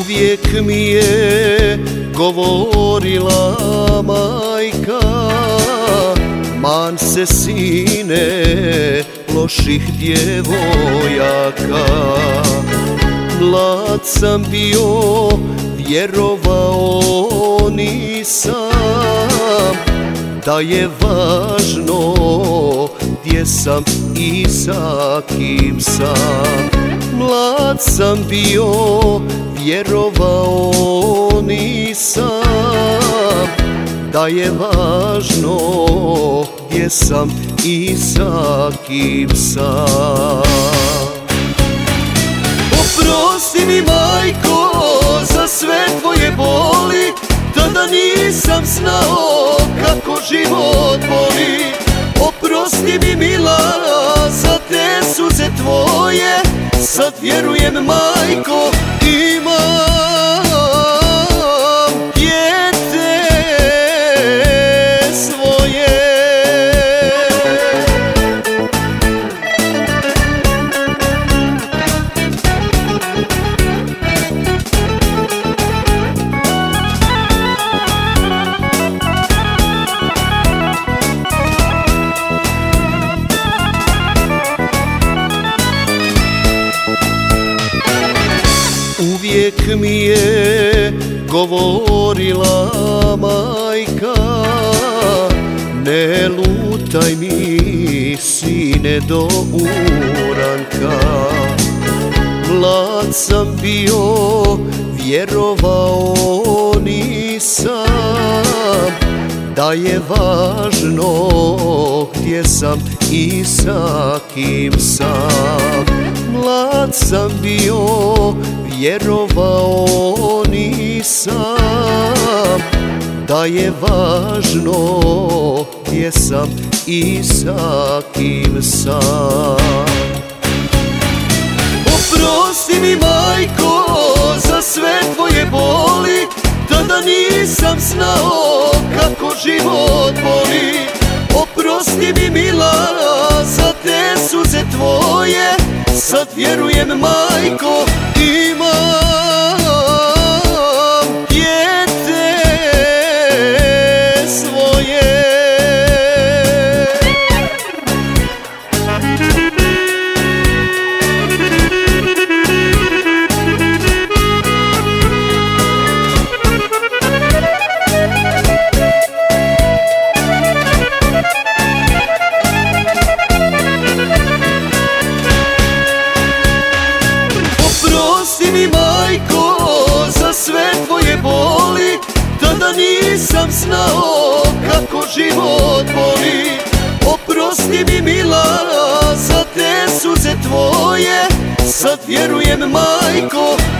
Uvijek mi je govorila majka, man se sine loših djevojaka. Mlad sam bio, vjerovao nisam da je važno gdje sam i sa kim sam. Mlad sam bio, vjerovao nisam da je važno gdje sam i sa kim sam. Oprosti mi, majko, za sve tvoje boli, tada nisam znao kako život boli. Oprosti mi, mila, za te suze tvoje, sad vjerujem, majko, imam dijete svoje. Uvijek mi je govorila majka, ne lutaj mi, sine, do uranka. Mlad sam bio, vjerovao nisam da je važno gdje sam i sa kim sam. Mlad sam bio, vjerovao nisam da je važno gdje sam i sa kim sam. Oprosti mi, majko, za sve tvoje boli, tada nisam znao kako život boli. Oprosti mi, mila, za te suze tvoje, sad vjerujem, majko, imam dijete svoje. Oprosti mi, majko, za sve tvoje boli, tada nisam znao kako život boli. Oprosti mi, mila, za te suze tvoje, sad vjerujem, majko,